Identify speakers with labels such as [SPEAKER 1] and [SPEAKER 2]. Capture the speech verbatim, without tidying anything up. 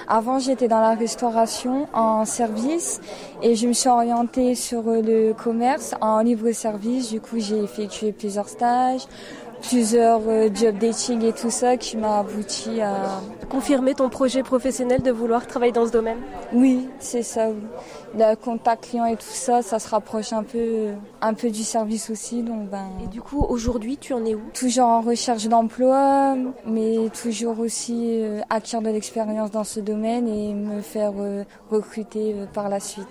[SPEAKER 1] Avant, j'étais dans la restauration en service et je me suis orientée sur le commerce en livre-service. Du coup, j'ai effectué plusieurs stages, plusieurs euh, job dating et tout ça qui m'a abouti à...
[SPEAKER 2] Confirmer ton projet professionnel de vouloir travailler dans ce domaine?
[SPEAKER 1] Oui, c'est ça, oui. Le contact client et tout ça, ça se rapproche un peu, un peu du service aussi. Donc ben...
[SPEAKER 2] Et du coup, aujourd'hui, tu en es où?
[SPEAKER 1] Toujours en recherche d'emploi, mais toujours aussi euh, acquérir de l'expérience dans ce domaine et me faire euh, recruter euh, par la suite.